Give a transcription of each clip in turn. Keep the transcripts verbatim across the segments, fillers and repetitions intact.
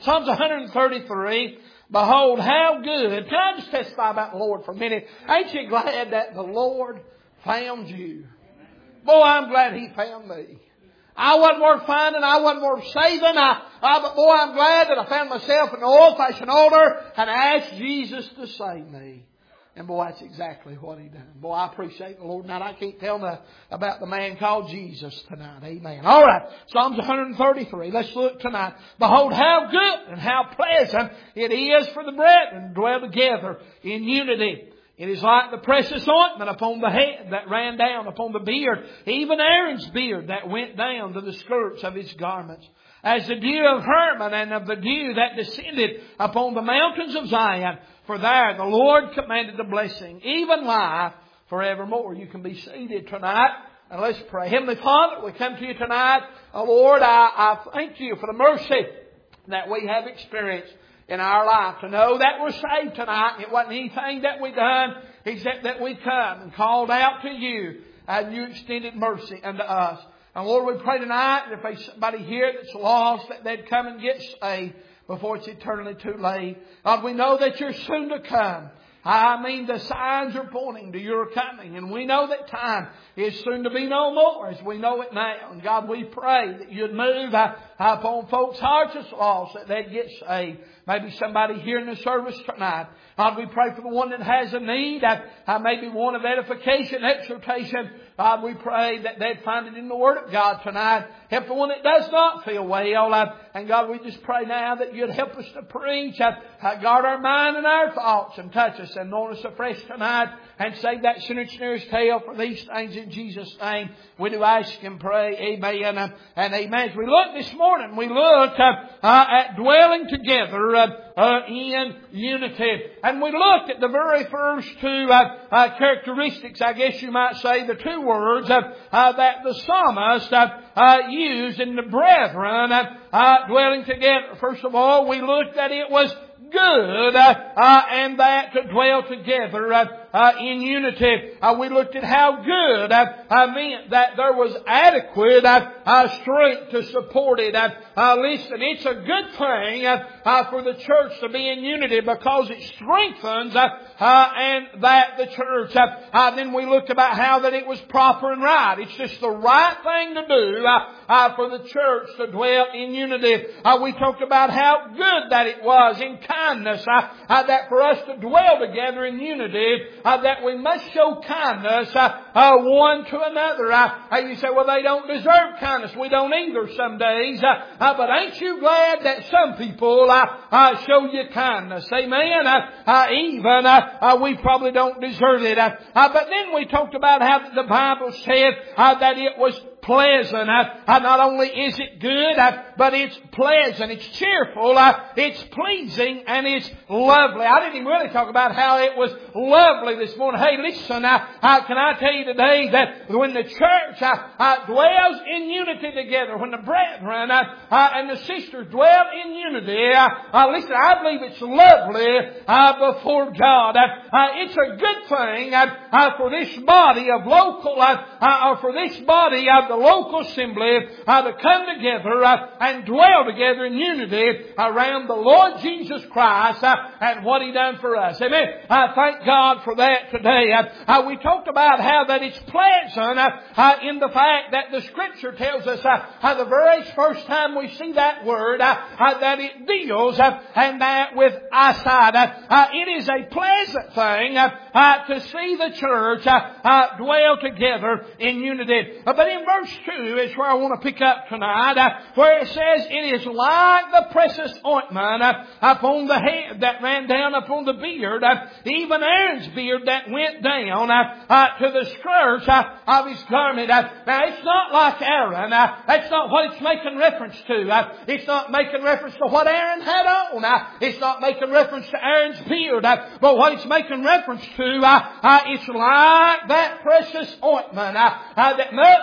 Psalms one thirty-three. Behold, how good. Can I just testify about the Lord for a minute? Ain't you glad that the Lord found you? Boy, I'm glad He found me. I wasn't worth finding. I wasn't worth saving. I, I, but boy, I'm glad that I found myself in the old-fashioned altar and asked Jesus to save me. And boy, that's exactly what He done. Boy, I appreciate the Lord. Now, I can't tell the, about the man called Jesus tonight. Amen. All right. Psalms one thirty-three. Let's look tonight. Behold, how good and how pleasant it is for the brethren to dwell together in unity. It is like the precious ointment upon the head that ran down upon the beard, even Aaron's beard that went down to the skirts of his garments. As the dew of Hermon and of the dew that descended upon the mountains of Zion. For there the Lord commanded the blessing, even life forevermore. You can be seated tonight and let's pray. Heavenly Father, we come to you tonight. Oh Lord, I, I thank you for the mercy that we have experienced in our life. To know that we're saved tonight. It wasn't anything that we done except that we come and called out to you and you extended mercy unto us. And Lord, we pray tonight that if there's somebody here that's lost, that they'd come and get saved before it's eternally too late. God, we know that you're soon to come. I mean, the signs are pointing to your coming. And we know that time is soon to be no more as we know it now. And God, we pray that you'd move upon folks' hearts that's lost, that they'd get saved. Maybe somebody here in the service tonight. God, we pray for the one that has a need. Uh, maybe one of edification, exhortation. God, we pray that they'd find it in the Word of God tonight. Help the one that does not feel well. Uh, and God, we just pray now that you'd help us to preach. Uh, uh, guard our mind and our thoughts and touch us and anoint us afresh tonight. And save that sinner's nearest tail for these things in Jesus' name. We do ask and pray. Amen uh, and amen. As we look this morning, we look uh, uh, at dwelling together uh, uh, in unity. And we looked at the very first two uh, uh, characteristics, I guess you might say, the two words uh, uh, that the psalmist uh, uh, used in the brethren uh, uh, dwelling together. First of all, we looked at it was good uh, uh, and that to dwell together uh, uh, in unity. Uh, we looked at how good uh, uh, meant that there was adequate uh, uh, strength to support it. Uh, uh, listen, it's a good thing uh, uh, for the church to be in unity because it strengthens uh, uh, and that the church. Uh, uh, then we looked about how that it was proper and right. It's just the right thing to do uh, uh, for the church to dwell in unity. Uh, we talked about how good that it was in kindness, uh, uh, that for us to dwell together in unity, uh, that we must show kindness uh, uh, one to another. Uh, uh, you say, well, they don't deserve kindness. We don't either some days. Uh, uh, but ain't you glad that some people uh, uh, show you kindness? Amen. Uh, uh, even uh, uh, we probably don't deserve it. Uh, uh, but then we talked about how the Bible said uh, that it was pleasant. Uh, uh, not only is it good, uh, but it's pleasant, it's cheerful, uh, it's pleasing, and it's lovely. I didn't even really talk about how it was lovely this morning. Hey, listen, uh, uh, can I tell you today that when the church uh, uh, dwells in unity together, when the brethren uh, uh, and the sisters dwell in unity, uh, uh, listen, I believe it's lovely uh, before God. Uh, uh, it's a good thing uh, uh, for this body of local, uh, uh, or for this body of the local assembly uh, to come together uh, and dwell together in unity around the Lord Jesus Christ uh, and what He done for us. Amen. I thank God for that today. Uh, uh, we talked about how that it's pleasant uh, uh, in the fact that the Scripture tells us uh, uh, the very first time we see that word uh, uh, that it deals uh, and that with eyesight. Uh, uh, it is a pleasant thing uh, uh, to see the church uh, uh, dwell together in unity. Uh, but in verse two is where I want to pick up tonight, uh, where it says, it is like the precious ointment uh, upon the head that ran down upon the beard, uh, even Aaron's beard that went down uh, uh, to the skirts uh, of his garment. Uh, now, it's not like Aaron. Uh, that's not what it's making reference to. Uh, it's not making reference to what Aaron had on. Uh, it's not making reference to Aaron's beard. Uh, but what it's making reference to, uh, uh, it's like that precious ointment uh, uh, that Moses took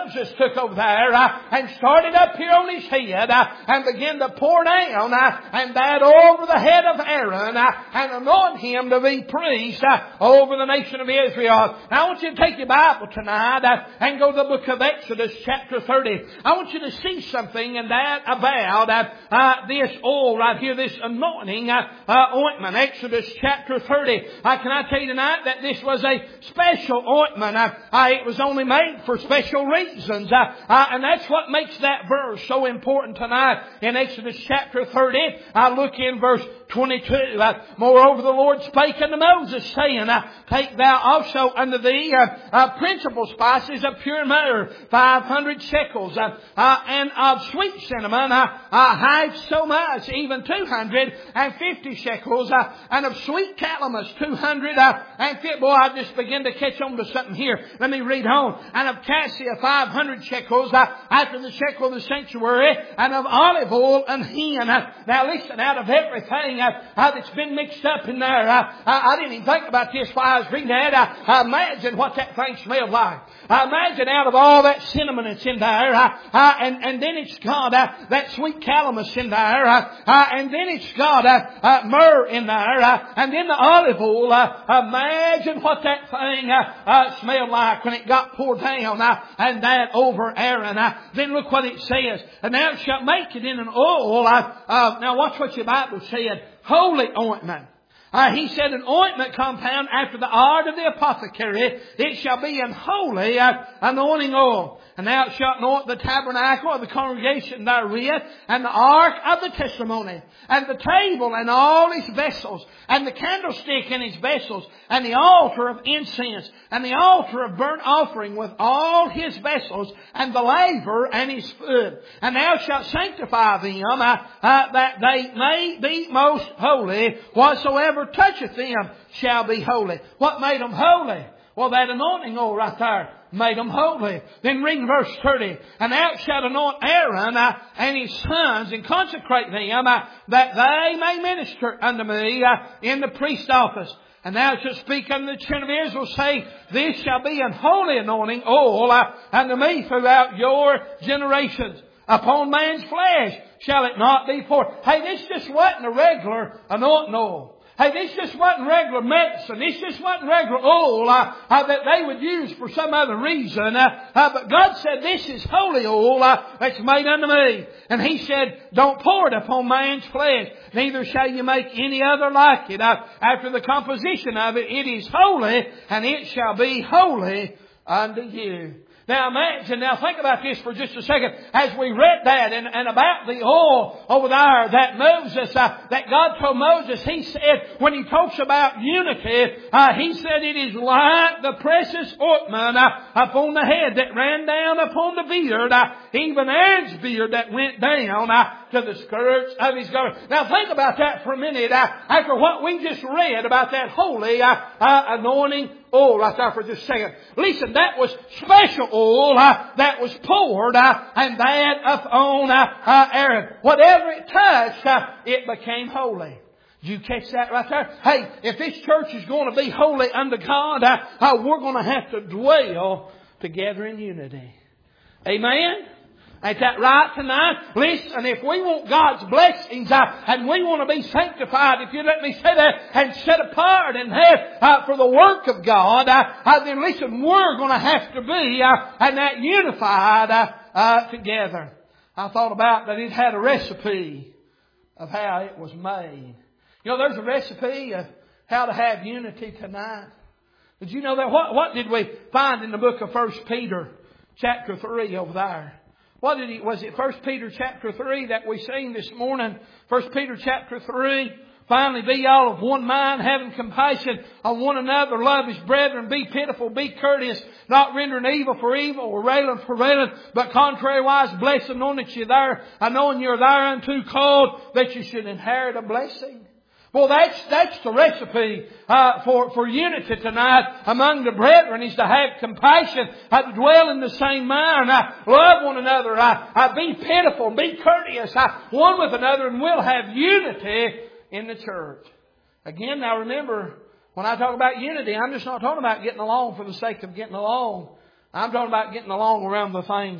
took over there uh, and started up here on his head uh, and began to pour down uh, and that over the head of Aaron uh, and anoint him to be priest uh, over the nation of Israel. Now I want you to take your Bible tonight uh, and go to the book of Exodus chapter thirty. I want you to see something in that about uh, uh, this oil right here, this anointing uh, uh, ointment. Exodus chapter thirty. Uh, can I tell you tonight that this was a special ointment? Uh, uh, it was only made for special reasons. Uh, uh, and that's what makes that verse so important tonight. In Exodus chapter thirty, I uh, look in verse twenty-two. Uh, Moreover, the Lord spake unto Moses, saying, uh, Take thou also unto thee uh, uh, principal spices of pure myrrh, five hundred shekels, uh, uh, and of sweet cinnamon, uh, uh, half so much, even two hundred and fifty shekels, uh, and of sweet calamus, two hundred uh, and fifty. Boy, I just begin to catch on to something here. Let me read on. And of cassia, five hundred shekels, uh, after the shekel of the sanctuary, and of olive oil and hin. Uh, now listen, out of everything uh, uh, that's been mixed up in there, uh, I, I didn't even think about this while I was reading that. Uh, uh, imagine what that thing smelled like. Uh, imagine out of all that cinnamon that's in there, uh, uh, and, and then it's got uh, that sweet calamus in there, uh, uh, and then it's got uh, uh, myrrh in there, uh, and then the olive oil. Uh, imagine what that thing uh, uh, smelled like when it got poured down, uh, and that over Aaron. Uh, then look what it says. And thou shalt make it in an oil. Uh, uh, now watch what your Bible said. Holy ointment. Uh, he said, an ointment compound after the art of the apothecary. It shall be an holy uh, anointing oil. And thou shalt anoint the tabernacle of the congregation therewith, and the ark of the testimony, and the table and all its vessels, and the candlestick and its vessels, and the altar of incense, and the altar of burnt offering with all his vessels, and the laver and his food. And thou shalt sanctify them, uh, uh, that they may be most holy. Whatsoever toucheth them shall be holy. What made them holy? Well, that anointing oil right there made them holy. Then read verse thirty. And thou shalt anoint Aaron uh, and his sons, and consecrate them, uh, that they may minister unto me uh, in the priest office. And thou shalt speak unto the children of Israel, saying, This shall be an holy anointing oil uh, unto me throughout your generations. Upon man's flesh shall it not be poured. Hey, this just wasn't a regular anointing oil. Hey, this just wasn't regular medicine. This just wasn't regular oil uh, uh, that they would use for some other reason. Uh, uh, but God said, this is holy oil uh, that's made unto me. And He said, don't pour it upon man's flesh. Neither shall you make any other like it. Uh, after the composition of it, it is holy, and it shall be holy unto you. Now imagine, now think about this for just a second. As we read that and, and about the oil over there that Moses, uh, that God told Moses, He said, when He talks about unity, uh, He said it is like the precious ointment uh, upon the head that ran down upon the beard, uh, even Aaron's beard that went down uh, to the skirts of his garment. Now think about that for a minute. Uh, after what we just read about that holy uh, uh, anointing oil right there for just a second. Listen, that was special oil uh, that was poured uh, and that upon uh, uh, Aaron. Whatever it touched, uh, it became holy. Did you catch that right there? Hey, if this church is going to be holy unto God, uh, uh, we're going to have to dwell together in unity. Amen? Ain't that right tonight? Listen, if we want God's blessings uh, and we want to be sanctified, if you let me say that, and set apart and have uh, for the work of God, uh, uh, then listen, we're going to have to be uh, and that unified uh, uh, together. I thought about that it had a recipe of how it was made. You know, there's a recipe of how to have unity tonight. Did you know that? What, what did we find in the book of First Peter chapter three over there? What did he, was it First Peter chapter three that we seen this morning? First Peter chapter three. Finally, be all of one mind, having compassion on one another, love his brethren, be pitiful, be courteous, not rendering evil for evil or railing for railing, but contrariwise bless and know that you're there, knowing you're thereunto called, that you should inherit a blessing. Well, that's, that's the recipe, uh, for, for unity tonight among the brethren, is to have compassion, uh, to dwell in the same mind, uh, love one another, uh, uh, be pitiful, be courteous, uh, one with another, and we'll have unity in the church. Again, now remember, when I talk about unity, I'm just not talking about getting along for the sake of getting along. I'm talking about getting along around the things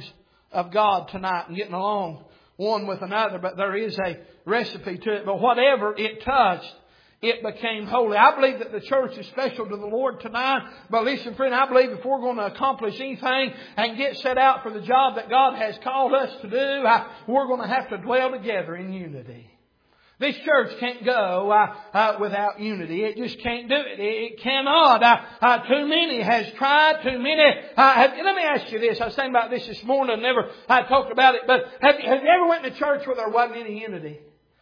of God tonight and getting along one with another, but there is a recipe to it. But whatever it touched, it became holy. I believe that the church is special to the Lord tonight. But listen, friend, I believe if we're going to accomplish anything and get set out for the job that God has called us to do, we're going to have to dwell together in unity. This church can't go uh, uh, without unity. It just can't do it. It, it cannot. Uh, uh, too many has tried. Too many. Uh, have, let me ask you this. I was thinking about this this morning. I never I talked about it. But have, have you ever went to church where there wasn't any unity?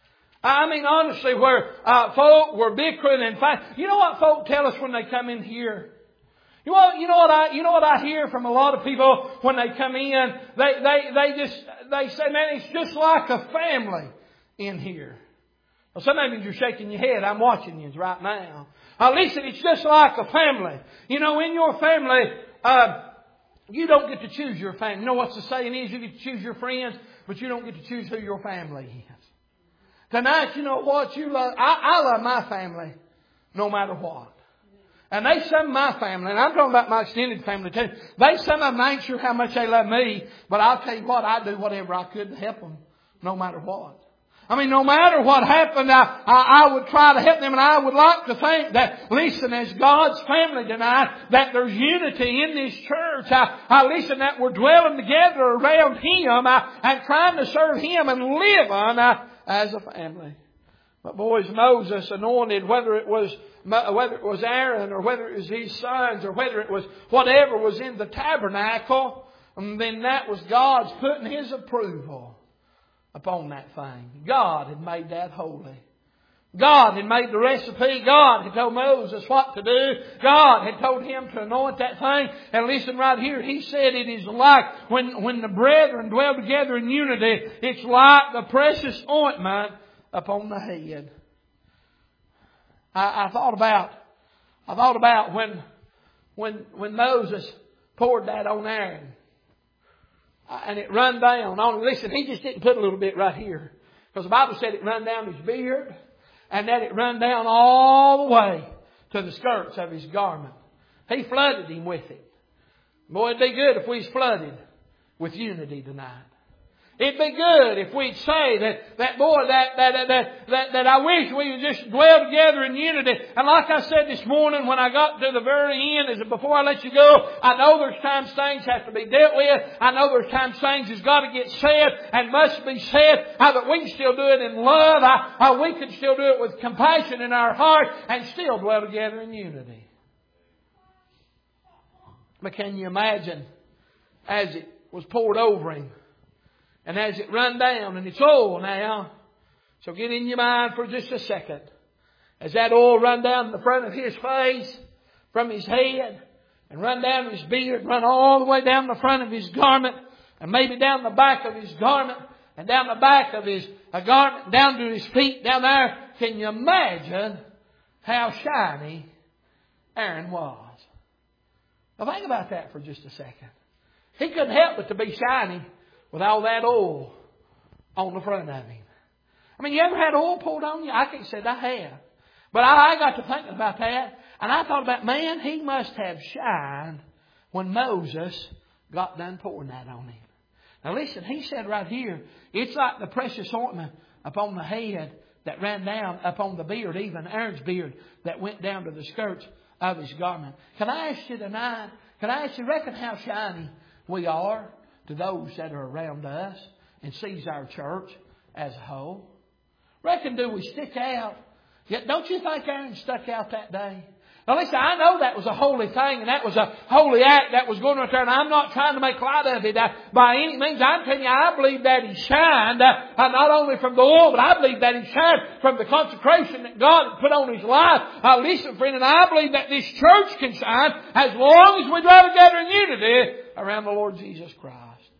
I mean, honestly, where uh, folk were bickering and fighting. You know what folk tell us when they come in here? You know, you know what I, you know what I hear from a lot of people when they come in. They, they, they just, they say, man, it's just like a family in here. Well, some of you are shaking your head. I'm watching you right now. At least it's just like a family. You know, in your family, uh, you don't get to choose your family. You know what the saying is? You get to choose your friends, but you don't get to choose who your family is. Tonight, you know what? You love. I, I love my family, no matter what. And they, some of my family, and I'm talking about my extended family too. They, some of them ain't sure how much they love me, but I'll tell you what, I do whatever I could to help them, no matter what. I mean, no matter what happened, I, I, I would try to help them, and I would like to think that, listen, as God's family tonight, that there's unity in this church. I, I listen, that we're dwelling together around Him I, and trying to serve Him and living uh, as a family. But boys, Moses anointed, whether it was whether it was Aaron or whether it was his sons or whether it was whatever was in the tabernacle, and then that was God's putting His approval upon that thing. God had made that holy. God had made the recipe. God had told Moses what to do. God had told him to anoint that thing. And listen right here. He said it is like when, when the brethren dwell together in unity, it's like the precious ointment upon the head. I, I thought about, I thought about when, when, when Moses poured that on Aaron. And it run down on him. Listen, he just didn't put a little bit right here. Because the Bible said it run down his beard. And that it run down all the way to the skirts of his garment. He flooded him with it. Boy, it'd be good if we was flooded with unity tonight. It'd be good if we'd say that, that boy, that, that, that, that, that I wish we would just dwell together in unity. And like I said this morning when I got to the very end, is before I let you go, I know there's times things have to be dealt with. I know there's times things has got to get said and must be said. How that we can still do it in love. How, how we can still do it with compassion in our heart and still dwell together in unity. But can you imagine as it was poured over him? And as it run down, and it's oil now, so get in your mind for just a second. As that oil run down the front of his face, from his head, and run down his beard, run all the way down the front of his garment, and maybe down the back of his garment, and down the back of his uh, garment, down to his feet, down there. Can you imagine how shiny Aaron was? Now think about that for just a second. He couldn't help but to be shiny with all that oil on the front of him. I mean, you ever had oil poured on you? I can't say I have. But I, I got to thinking about that. And I thought about, man, he must have shined when Moses got done pouring that on him. Now listen, he said right here, it's like the precious ointment upon the head that ran down upon the beard, even Aaron's beard that went down to the skirts of his garment. Can I ask you tonight, can I ask you, reckon how shiny we are to those that are around us and sees our church as a whole? Reckon do we stick out? Yet don't you think Aaron stuck out that day? Now listen, I know that was a holy thing and that was a holy act that was going on there, and I'm not trying to make light of it uh, by any means. I'm telling you, I believe that he shined uh, not only from the oil, but I believe that he shined from the consecration that God had put on his life. Uh, listen, friend, and I believe that this church can shine as long as we dwell together in unity around the Lord Jesus Christ.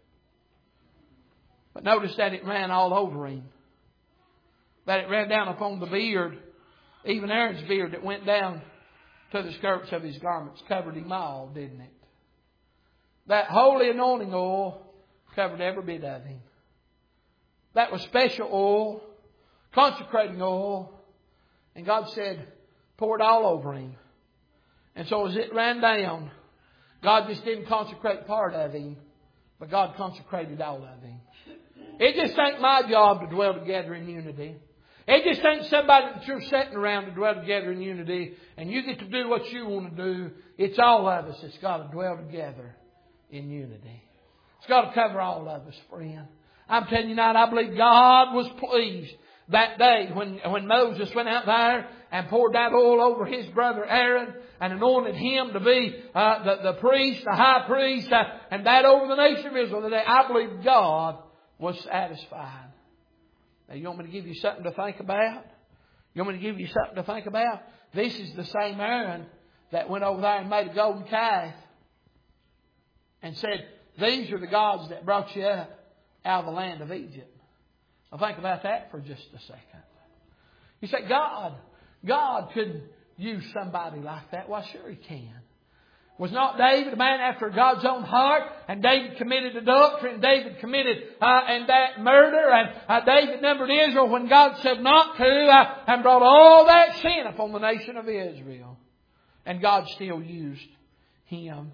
But notice that it ran all over him. That it ran down upon the beard, even Aaron's beard that went down to the skirts of his garments, covered him all, didn't it? That holy anointing oil covered every bit of him. That was special oil, consecrating oil, and God said, pour it all over him. And so as it ran down, God just didn't consecrate part of him, But God consecrated all of Him. It just ain't my job to dwell together in unity. It just ain't somebody that you're sitting around to dwell together in unity and you get to do what you want to do. It's all of us that's got to dwell together in unity. It's got to cover all of us, friend. I'm telling you now, I believe God was pleased that day when, when Moses went out there and poured that oil over his brother Aaron and anointed him to be uh, the, the priest, the high priest, uh, and that over the nation of Israel today. I believe God was satisfied. Now, you want me to give you something to think about? You want me to give you something to think about? This is the same Aaron that went over there and made a golden calf and said, these are the gods that brought you up out of the land of Egypt. Now think about that for just a second. You say, God, God couldn't use somebody like that. Well, sure He can. Was not David a man after God's own heart? And David committed adultery, and David committed uh, and that murder, and uh, David numbered Israel when God said not to, uh, and brought all that sin upon the nation of Israel. And God still used him.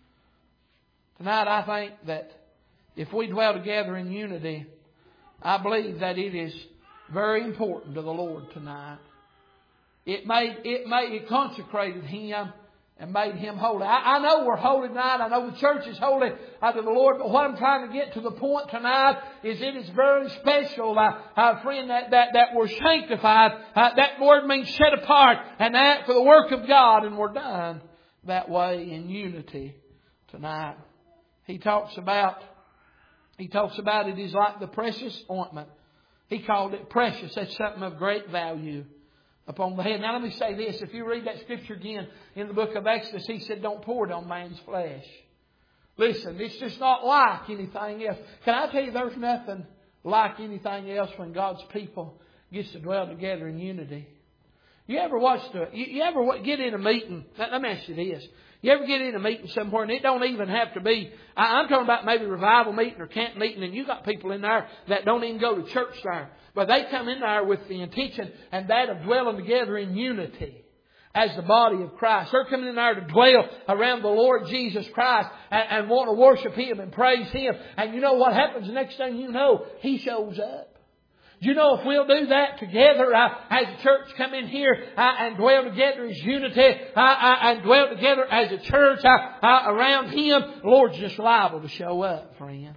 Tonight I think that if we dwell together in unity, I believe that it is very important to the Lord tonight. It made, it made, it consecrated Him and made Him holy. I, I know we're holy tonight. I know the church is holy unto the Lord. But what I'm trying to get to the point tonight is it is very special, uh, uh, friend, that, that, that we're sanctified. Uh, that word means set apart. And that for the work of God. And we're done that way in unity tonight. He talks about, he talks about it is like the precious ointment. He called it precious. That's something of great value upon the head. Now let me say this. If you read that scripture again in the book of Exodus, He said, don't pour it on man's flesh. Listen, it's just not like anything else. Can I tell you there's nothing like anything else when God's people gets to dwell together in unity. You ever watch the, you, you ever get in a meeting? Let, let me ask you this. You ever get in a meeting somewhere and it don't even have to be, I, I'm talking about maybe revival meeting or camp meeting, and you got people in there that don't even go to church there. But they come in there with the intention and that of dwelling together in unity as the body of Christ. They're coming in there to dwell around the Lord Jesus Christ and, and want to worship Him and praise Him. And you know what happens? The next thing you know, He shows up. You know, if we'll do that together uh, as a church, come in here uh, and dwell together as unity uh, uh, and dwell together as a church uh, uh, around Him, the Lord's just liable to show up, friend.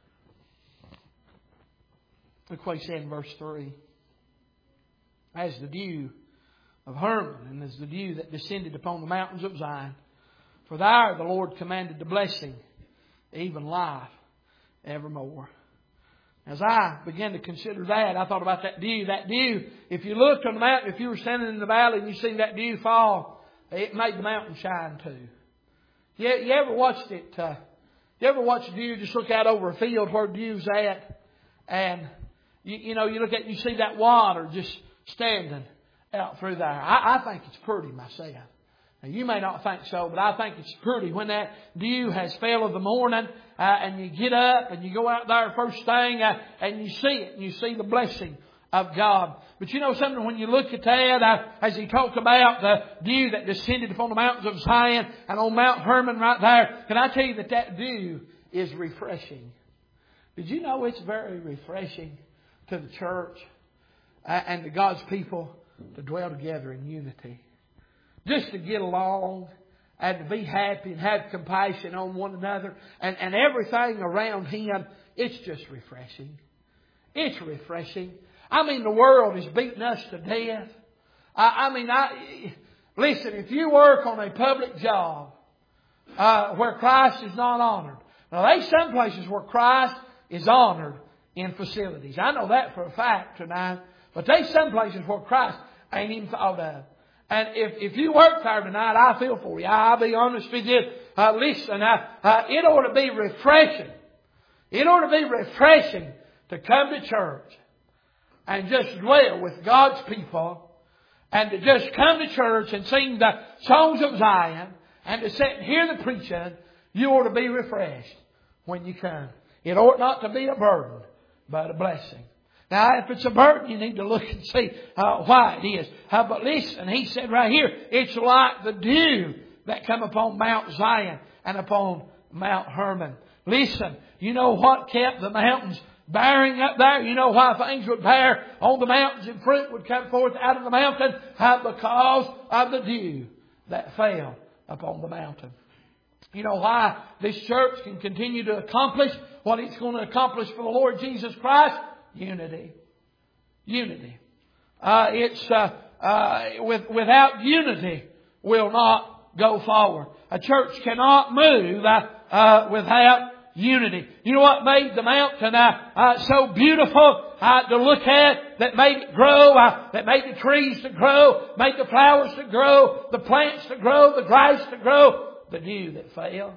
Look what He said in verse three. As the dew of Hermon and as the dew that descended upon the mountains of Zion, for there the Lord commanded the blessing, even life evermore. As I began to consider that, I thought about that dew. That dew, if you looked on the mountain, if you were standing in the valley and you seen that dew fall, it made the mountain shine too. You, you ever watched it? Uh, you ever watch dew just look out over a field where dew's at, and you, you know you look at it and you see that water just standing out through there. I, I think it's pretty myself. Now, you may not think so, but I think it's pretty when that dew has fell of the morning uh, and you get up and you go out there first thing uh, and you see it and you see the blessing of God. But you know something, when you look at that, uh, as he talked about the dew that descended upon the mountains of Zion and on Mount Hermon right there, can I tell you that that dew is refreshing? Did you know it's very refreshing to the church uh, and to God's people to dwell together in unity? Just to get along and to be happy and have compassion on one another and, and everything around Him. It's just refreshing. It's refreshing. I mean, the world is beating us to death. I, I mean, I listen, if you work on a public job uh, where Christ is not honored. Now, there's some places where Christ is honored in facilities. I know that for a fact tonight. But there's some places where Christ ain't even thought of. And if, if you work there tonight, I feel for you. I'll be honest with you. Uh, listen, uh, uh, it ought to be refreshing. It ought to be refreshing to come to church and just dwell with God's people and to just come to church and sing the songs of Zion and to sit and hear the preaching. You ought to be refreshed when you come. It ought not to be a burden, but a blessing. Now, if it's a burden, you need to look and see uh, why it is. Uh, but listen, he said right here, it's like the dew that come upon Mount Zion and upon Mount Hermon. Listen, you know what kept the mountains bearing up there? You know why things would bear on the mountains and fruit would come forth out of the mountain? Uh, because of the dew that fell upon the mountain. You know why this church can continue to accomplish what it's going to accomplish for the Lord Jesus Christ? Unity. Unity. Uh, it's uh, uh, with, without unity will not go forward. A church cannot move uh, uh, without unity. You know what made the mountain uh, uh, so beautiful uh, to look at? That made it grow, uh, that made the trees to grow, made the flowers to grow, the plants to grow, the grass to grow. The dew that fell.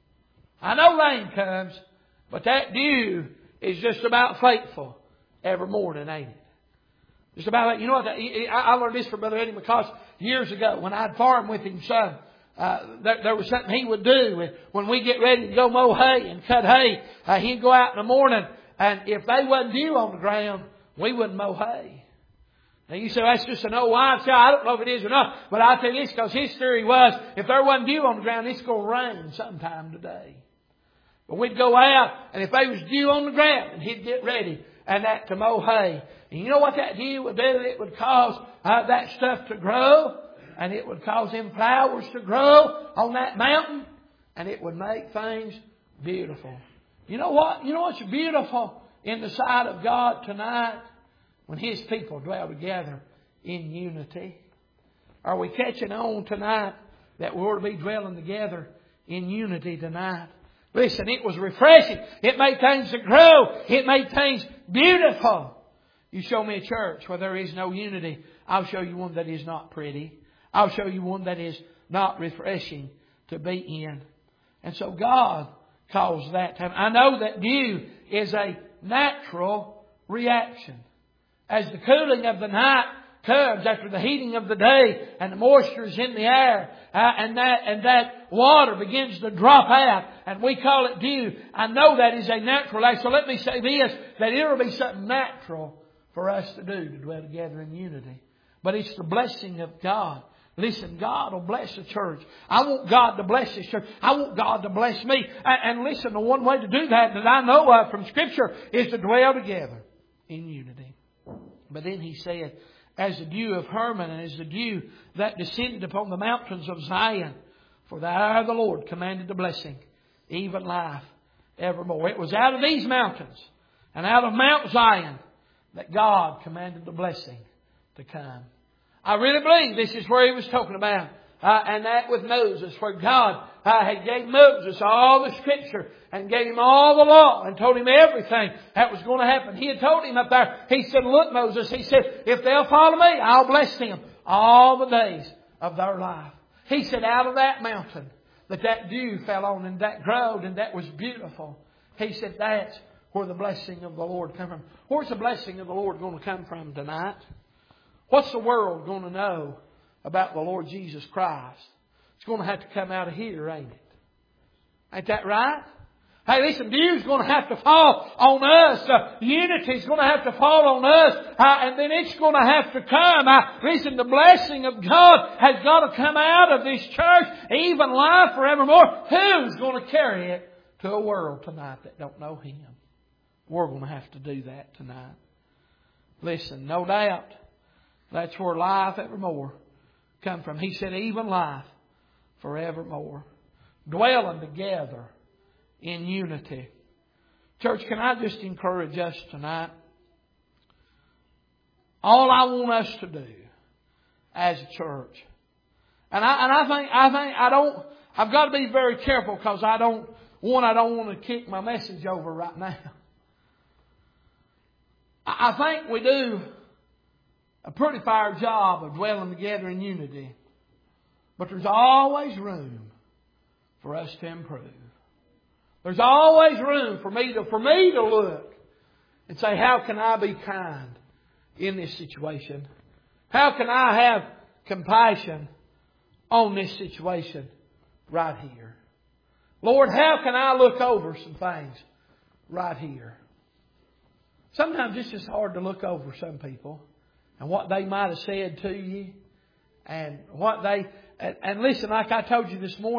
I know rain comes, but that dew is just about faithful every morning, ain't it? Just about that. You know what? I learned this from Brother Eddie McCoss years ago when I'd farm with him son. Uh, there, there was something he would do when we get ready to go mow hay and cut hay. Uh, he'd go out in the morning, and if they wasn't dew on the ground, we wouldn't mow hay. Now you say, that's just an old wives' tale. I don't know if it is or not. But I'll tell you this, because his theory was, if there wasn't dew on the ground, it's going to rain sometime today. But we'd go out, and if there was dew on the ground, and he'd get ready and that to mow hay. And you know what that dew would do? It would cause uh, that stuff to grow, and it would cause them flowers to grow on that mountain, and it would make things beautiful. You know what? You know what's beautiful in the sight of God tonight? When His people dwell together in unity. Are we catching on tonight that we're to be dwelling together in unity tonight? Listen, it was refreshing. It made things to grow. It made things beautiful. You show me a church where there is no unity, I'll show you one that is not pretty. I'll show you one that is not refreshing to be in. And so God calls that time. I know that dew is a natural reaction. As the cooling of the night comes after the heating of the day and the moisture is in the air uh, and that and that water begins to drop out and we call it dew, I know that is a natural act. So let me say this, that it will be something natural for us to do, to dwell together in unity. But it's the blessing of God. Listen, God will bless the church. I want God to bless this church. I want God to bless me. And, and listen, the one way to do that that I know of from Scripture is to dwell together in unity. But then He said, as the dew of Hermon and as the dew that descended upon the mountains of Zion, for the eye of the Lord commanded the blessing, even life evermore. It was out of these mountains and out of Mount Zion that God commanded the blessing to come. I really believe this is where He was talking about. Uh, and that with Moses, where God uh, had gave Moses all the Scripture and gave him all the law and told him everything that was going to happen. He had told him up there, He said, look Moses, He said, if they'll follow me, I'll bless them all the days of their life. He said, out of that mountain that that dew fell on and that growed and that was beautiful. He said, that's where the blessing of the Lord come from. Where's the blessing of the Lord going to come from tonight? What's the world going to know about the Lord Jesus Christ? It's going to have to come out of here, ain't it? Ain't that right? Hey, listen, dew's going to have to fall on us. Uh, unity's going to have to fall on us. Uh, and then it's going to have to come. Uh, listen, the blessing of God has got to come out of this church, even life forevermore. Who's going to carry it to a world tonight that don't know Him? We're going to have to do that tonight. Listen, no doubt, that's where life evermore come from. He said, even life forevermore. Dwelling together in unity. Church, can I just encourage us tonight? All I want us to do as a church, and I and I think I think I don't. I've got to be very careful because I don't one. I don't want to kick my message over right now. I think we do a pretty fair job of dwelling together in unity, but there's always room for us to improve. There's always room for me to for me to look and say, how can I be kind in this situation? How can I have compassion on this situation right here? Lord, how can I look over some things right here? Sometimes it's just hard to look over some people and what they might have said to you and what they... And, and listen, like I told you this morning,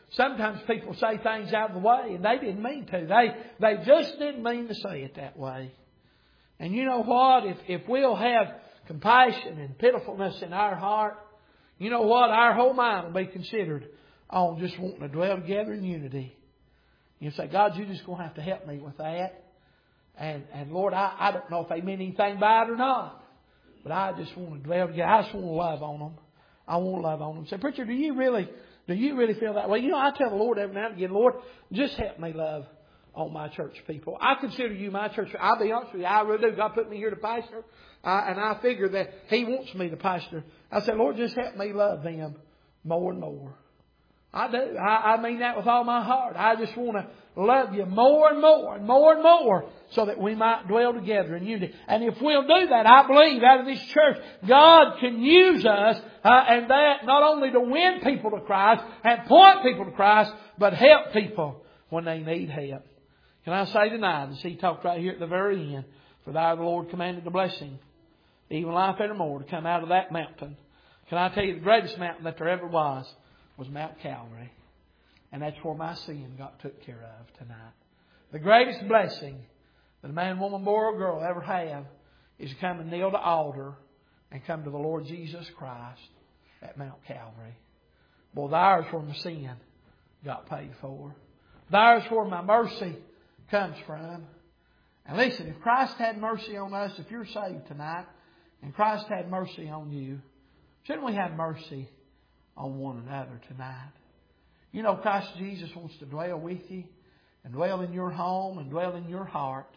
sometimes people say things out of the way and they didn't mean to. They, they just didn't mean to say it that way. And you know what? If, if we'll have compassion and pitifulness in our heart, you know what? Our whole mind will be considered on just wanting to dwell together in unity. You say, God, you're just going to have to help me with that. And, and Lord, I, I don't know if they mean anything by it or not. But I just want to dwell together. I just want to love on them. I want to love on them. Say, preacher, do you really, do you really feel that way? You know, I tell the Lord every now and again, Lord, just help me love on my church people. I consider you my church. I'll be honest with you, I really do. God put me here to pastor. Uh, and I figure that He wants me to pastor. I said, Lord, just help me love them more and more. I do. I, I mean that with all my heart. I just want to love you more and more and more and more so that we might dwell together in unity. And if we'll do that, I believe out of this church, God can use us uh, and that not only to win people to Christ and point people to Christ, but help people when they need help. Can I say tonight, as He talked right here at the very end, for thou the Lord commanded the blessing, even life evermore, to come out of that mountain. Can I tell you, the greatest mountain that there ever was was Mount Calvary. And that's where my sin got took care of tonight. The greatest blessing that a man, woman, boy, or girl ever have is to come and kneel to the altar and come to the Lord Jesus Christ at Mount Calvary. Boy, there's where my sin got paid for. There's where my mercy comes from. And listen, if Christ had mercy on us, if you're saved tonight, and Christ had mercy on you, shouldn't we have mercy on one another tonight? You know, Christ Jesus wants to dwell with you and dwell in your home and dwell in your heart.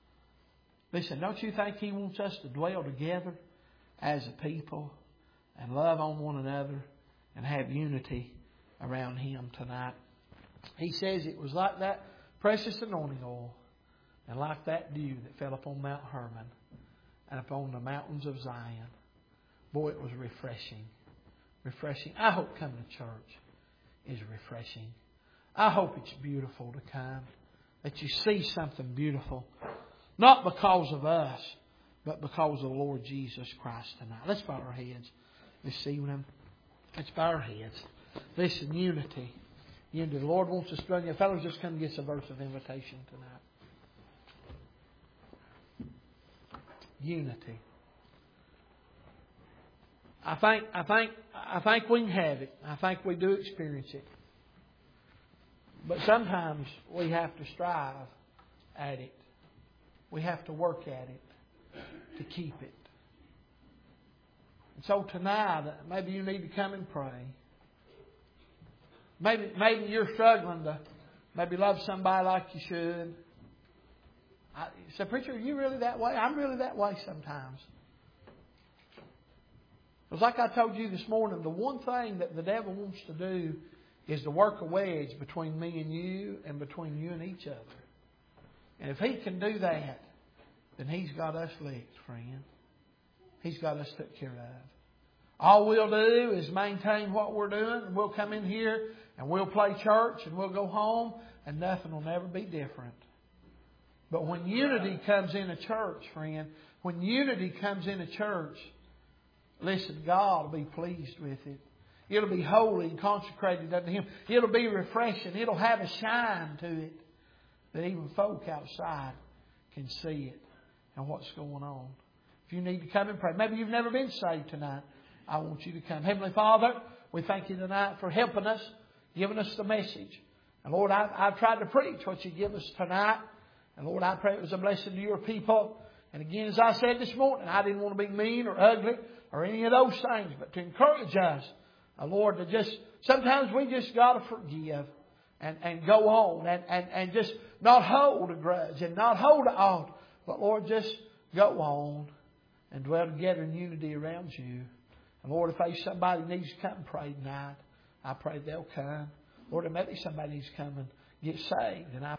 Listen, don't you think He wants us to dwell together as a people and love on one another and have unity around Him tonight? He says it was like that precious anointing oil and like that dew that fell upon Mount Hermon and upon the mountains of Zion. Boy, it was refreshing. Refreshing. I hope coming to church is refreshing. I hope it's beautiful to come. That you see something beautiful. Not because of us, but because of the Lord Jesus Christ tonight. Let's bow our heads this evening. Let's bow our heads. Listen, unity. Unity. The Lord wants us to bring you. Fellows, just come get us a verse of invitation tonight. Unity. I think, I think, I think we can have it. I think we do experience it. But sometimes we have to strive at it. We have to work at it to keep it. And so tonight, maybe you need to come and pray. Maybe, maybe you're struggling to maybe love somebody like you should. I, so, preacher, are you really that way? I'm really that way sometimes. It was like I told you this morning, the one thing that the devil wants to do is to work a wedge between me and you and between you and each other. And if he can do that, then he's got us licked, friend. He's got us took care of. All we'll do is maintain what we're doing. And we'll come in here and we'll play church and we'll go home and nothing will never be different. But when unity comes in a church, friend, when unity comes in a church, listen, God will be pleased with it. It'll be holy and consecrated unto Him. It'll be refreshing. It'll have a shine to it that even folk outside can see it and what's going on. If you need to come and pray, maybe you've never been saved tonight, I want you to come. Heavenly Father, we thank You tonight for helping us, giving us the message. And Lord, I've, I've tried to preach what You give us tonight. And Lord, I pray it was a blessing to Your people. And again, as I said this morning, I didn't want to be mean or ugly or any of those things, but to encourage us, uh, Lord, to just, sometimes we just got to forgive and, and go on and, and, and just not hold a grudge and not hold an ought, but Lord, just go on and dwell together in unity around You. And Lord, if there's somebody needs to come and pray tonight, I pray they'll come. Lord, maybe somebody needs to come and get saved, and I